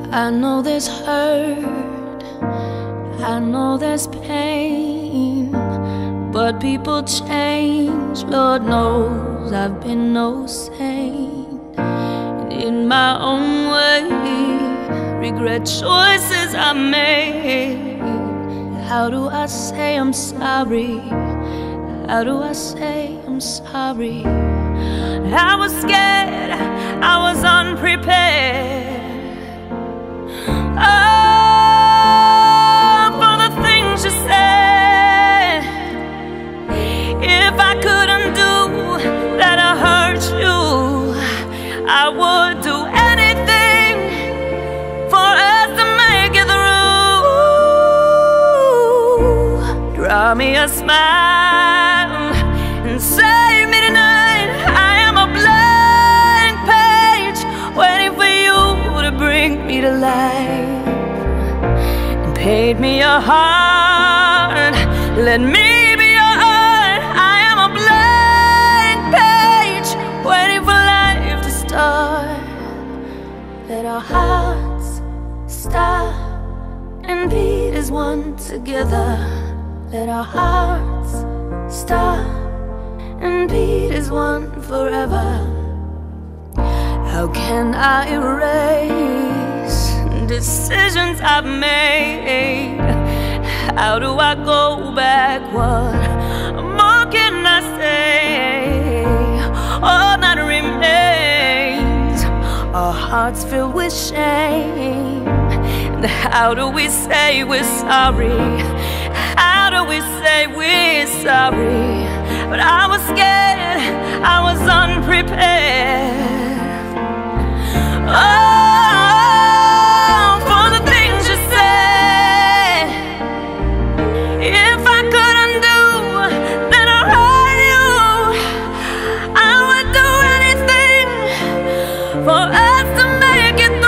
I know there's hurt, I know there's pain, but people change, Lord knows I've been no saint. And in my own way, regret choices I made. How do I say I'm sorry? How do I say I'm sorry? I was scared, I was unprepared. Oh, for the things you said. If I couldn't do that I hurt you, I would do anything for us to make it through. Draw me a smile and save me tonight. I am a blank page waiting for you to bring me to life. And paint me your heart, let me be your art. I am a blank page waiting for life to start. Let our hearts stop and beat as one together. Let our hearts stop and beat as one forever. How can I erase decisions I've made? How do I go backward? More can I say? All that remains are hearts filled with shame. And how do we say we're sorry? How do we say we're sorry? But I was scared, I was unprepared. Oh, for the things you said. If I couldn't do that I hurt you, I would do anything for us to make it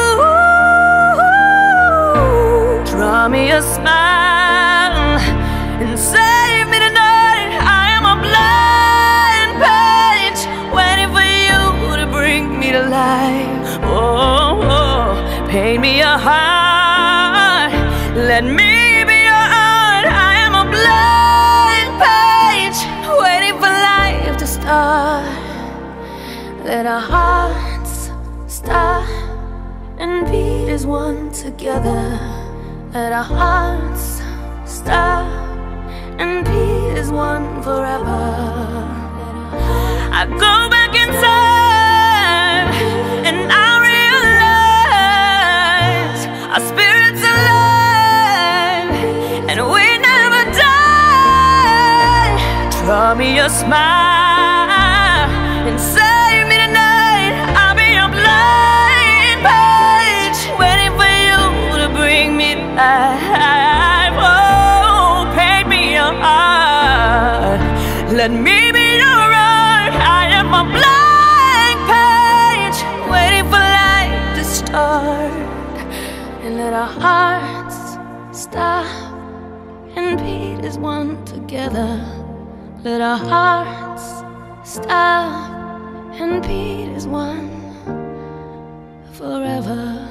through. Draw me a smile and save me tonight. I am a blank page waiting for you to bring me to life. Oh, oh, paint me a heart, let me be your art. I am a blank page waiting for life to start. Let our hearts stop and beat as one together. Let our hearts stop and beat as one forever. I go back in time and I realize our spirits alive and we never die. Draw me a smile and save me tonight. I'll be a blank page waiting for you to bring me to life. Oh, paint me your heart, let me be your art. I am a blank page waiting for life to start. And let our hearts stop and beat as one together. Let our hearts stop and beat as one forever.